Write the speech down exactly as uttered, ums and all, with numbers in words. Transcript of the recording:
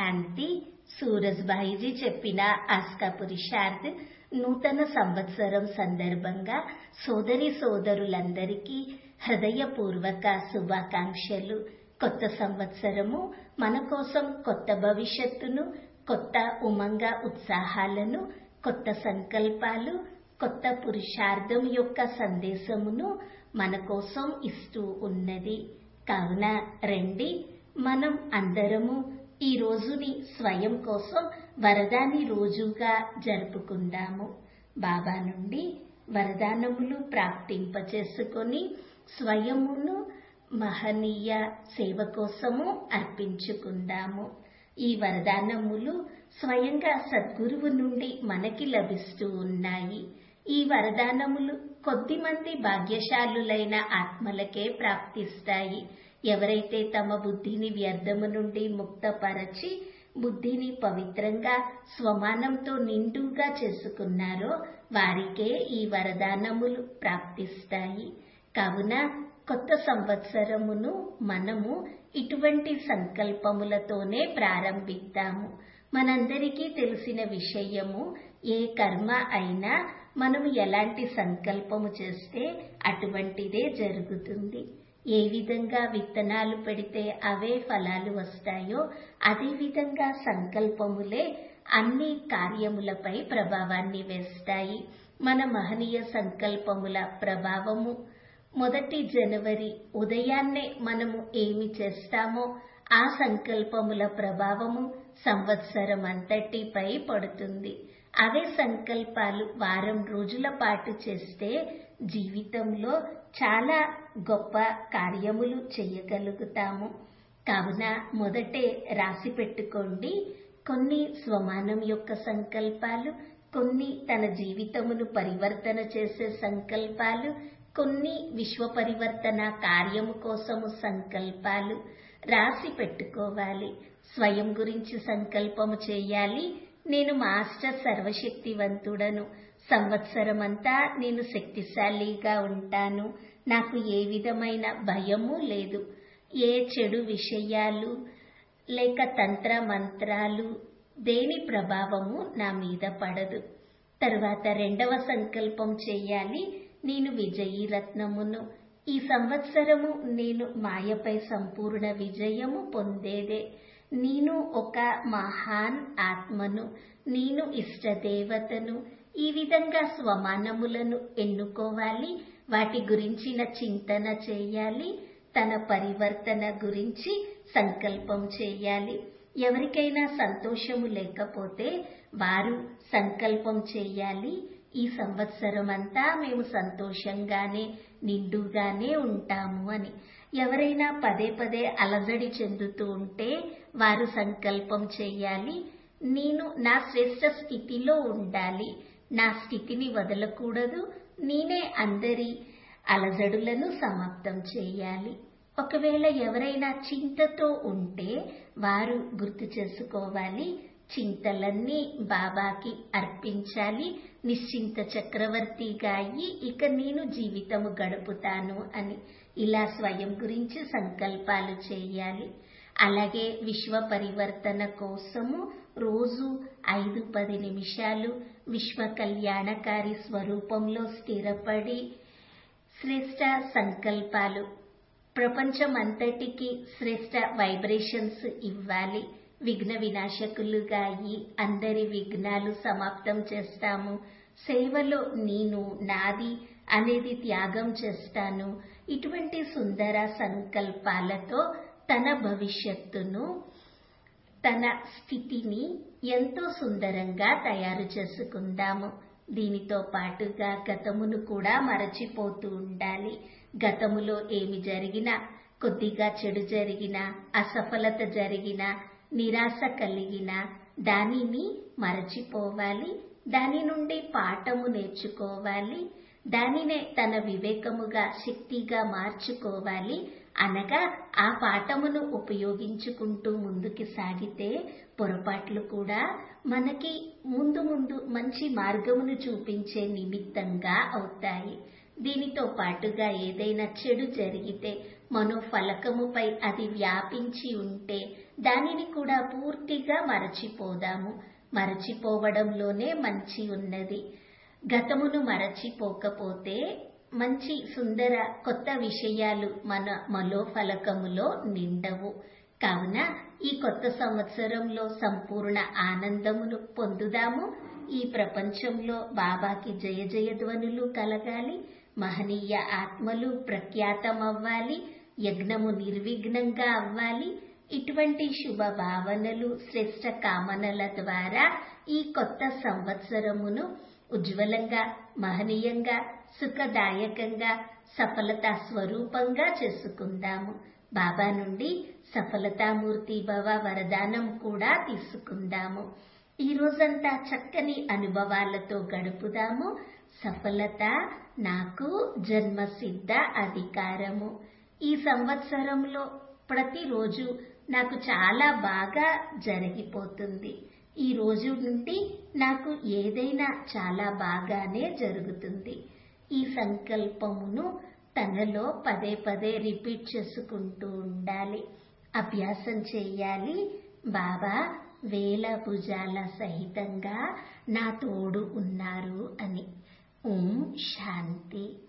శాంతి. సూరజ్భాయిజీ చెప్పిన ఆస్కా పురుషార్థ్ నూతన సంవత్సరం సందర్భంగా సోదరి సోదరులందరికీ హృదయపూర్వక శుభాకాంక్షలు. కొత్త సంవత్సరము మన కోసం కొత్త భవిష్యత్తును, కొత్త ఉమంగ ఉత్సాహాలను, కొత్త సంకల్పాలు, కొత్త పురుషార్థం యొక్క సందేశమును మన కోసం ఇస్తూ ఉన్నది. కావున రండి, మనం అందరము ఈ రోజుని స్వయం కోసం వరదాని రోజుగా జరుపుకుందాము. బాబా నుండి వరదానములు ప్రాప్తింపచేసుకొని స్వయమును మహనీయ సేవ కోసము అర్పించుకుందాము. ఈ వరదానములు స్వయంగా సద్గురువు నుండి మనకి లభిస్తూ ఉన్నాయి. ఈ వరదానములు కొద్దిమంది భాగ్యశాలులైన ఆత్మలకే ప్రాప్తిస్తాయి. ఎవరైతే తమ బుద్ధిని వ్యర్థము నుండి ముక్తపరచి బుద్ధిని పవిత్రంగా స్వమానంతో నిండుగా చేసుకున్నారో వారికే ఈ వరదానములు ప్రాప్తిస్తాయి. కావున కొత్త సంవత్సరమును మనము ఇటువంటి సంకల్పములతోనే ప్రారంభిద్దాము. మనందరికీ తెలిసిన విషయము, ఏ కర్మ అయినా మనము ఎలాంటి సంకల్పము చేస్తే అటువంటిదే జరుగుతుంది. ఏ విధంగా విత్తనాలు పెడితే అవే ఫలాలు వస్తాయో అదే విధంగా సంకల్పములే అన్ని కార్యములపై ప్రభావాన్ని వేస్తాయి. మన మహనీయ సంకల్పముల ప్రభావము మొదటి జనవరి ఉదయాన్నే మనము ఏమి చేస్తామో ఆ సంకల్పముల ప్రభావము సంవత్సరం అంతటిపై పడుతుంది. అవే సంకల్పాలు వారం రోజుల పాటు చేస్తే జీవితంలో చాలా గొప్ప కార్యములు చేయగలుగుతాము. కావున మొదటే రాసి పెట్టుకోండి. కొన్ని స్వమానం యొక్క సంకల్పాలు, కొన్ని తన జీవితమును పరివర్తన చేసే సంకల్పాలు, కొన్ని విశ్వ పరివర్తన కార్యము కోసము సంకల్పాలు రాసి పెట్టుకోవాలి. స్వయం గురించి సంకల్పము చేయాలి. నేను మాస్టర్ సర్వశక్తివంతుడను, సంవత్సరమంతా నేను శక్తిశాలిగా ఉంటాను, నాకు ఏ విధమైన భయము లేదు, ఏ చెడు విషయాలు లేక తంత్ర మంత్రాలు దేని ప్రభావము నా మీద పడదు. తర్వాత రెండవ సంకల్పం చేయాలి. నేను విజయీ రత్నమును, ఈ సంవత్సరము నేను మాయపై సంపూర్ణ విజయము పొందేదే. నేను ఒక మహాన్ ఆత్మను, నేను ఇష్టదేవతను. ఈ విధంగా స్వమానములను ఎన్నుకోవాలి. వాటి గురించిన చింతన చేయాలి. తన పరివర్తన గురించి సంకల్పం చేయాలి. ఎవరికైనా సంతోషము లేకపోతే వారు సంకల్పం చేయాలి, ఈ సంవత్సరం అంతా మేము సంతోషంగానే నిండుగానే ఉంటాము అని. ఎవరైనా పదే పదే అలజడి చెందుతూ ఉంటే వారు సంకల్పం చేయాలి, నేను నా శ్రేష్ట స్థితిలో ఉండాలి, నా స్థితిని వదలకూడదు, నేనే అందరి అలజడులను సమాప్తం చేయాలి. ఒకవేళ ఎవరైనా చింతతో ఉంటే వారు గుర్తు చేసుకోవాలి, చింతలన్నీ బాబాకి అర్పించాలి, నిశ్చింత చక్రవర్తిగా అయ్యి ఇక నేను జీవితము గడుపుతాను అని. ఇలా స్వయం గురించి సంకల్పాలు చేయాలి. అలాగే విశ్వ పరివర్తన కోసము రోజు ఐదు పది నిమిషాలు విశ్వ కళ్యాణకారి స్వరూపంలో స్థిరపడి శ్రేష్ట సంకల్పాలు, ప్రపంచమంతటికి శ్రేష్ట వైబ్రేషన్స్ ఇవ్వాలి. విఘ్న వినాశకులుగా అయ్యి అందరి విఘ్నాలు సమాప్తం చేస్తాము. సేవలో నేను నాది అనేది త్యాగం చేస్తాను. ఇటువంటి సుందర సంకల్పాలతో తన భవిష్యత్తును, తన స్థితిని ఎంతో సుందరంగా తయారు చేసుకుందాము. దీనితో పాటుగా గతమును కూడా మరచిపోతూ ఉండాలి. గతములో ఏమి జరిగినా, కొద్దిగా చెడు జరిగినా, అసఫలత జరిగినా, నిరాశ కలిగినా దానిని మరచిపోవాలి. దాని నుండి పాఠము నేర్చుకోవాలి. దానినే తన వివేకముగా శక్తిగా మార్చుకోవాలి. అనగా ఆ పాఠమును ఉపయోగించుకుంటూ ముందుకు సాగితే పొరపాట్లు కూడా మనకి ముందు ముందు మంచి మార్గమును చూపించే నిమిత్తంగా అవుతాయి. దీనితో పాటుగా ఏదైనా చెడు జరిగితే మనోఫలకముపై అది వ్యాపించి ఉంటే దానిని కూడా పూర్తిగా మరచిపోదాము. మరచిపోవడంలోనే మంచి ఉన్నది. గతమును మరచిపోకపోతే మంచి సుందర కొత్త విషయాలు మన మనోఫలకములో నిండవు. కావున ఈ కొత్త సంవత్సరంలో సంపూర్ణ ఆనందమును పొందుదాము. ఈ ప్రపంచంలో బాబాకి జయ జయధ్వనులు కలగాలి. మహనీయ ఆత్మలు ప్రఖ్యాతమవ్వాలి. యజ్ఞము నిర్విఘ్నంగా అవ్వాలి. ఇటువంటి శుభ భావనలు, శ్రేష్ట కామనల ద్వారా ఈ కొత్త సంవత్సరమును ఉజ్వలంగా, మహనీయంగా, సుఖదాయకంగా, సఫలతా స్వరూపంగా చేసుకుందాము. బాబా నుండి సఫలతామూర్తి భవ వరదానం కూడా తీసుకుందాము. ఈ రోజంతా చక్కని అనుభవాలతో గడుపుదాము. సఫలత నాకు జన్మసిద్ధ అధికారము. ఈ సంవత్సరంలో ప్రతిరోజు నాకు చాలా బాగా జరిగిపోతుంది. ఈ రోజు నుండి నాకు ఏదైనా చాలా బాగానే జరుగుతుంది. ఈ సంకల్పమును తనలో పదే పదే రిపీట్ చేసుకుంటూ ఉండాలి. అభ్యాసం చేయాలి. బాబా వేల భుజాల సహితంగా నా తోడు ఉన్నారు అని. ఓం శాంతి.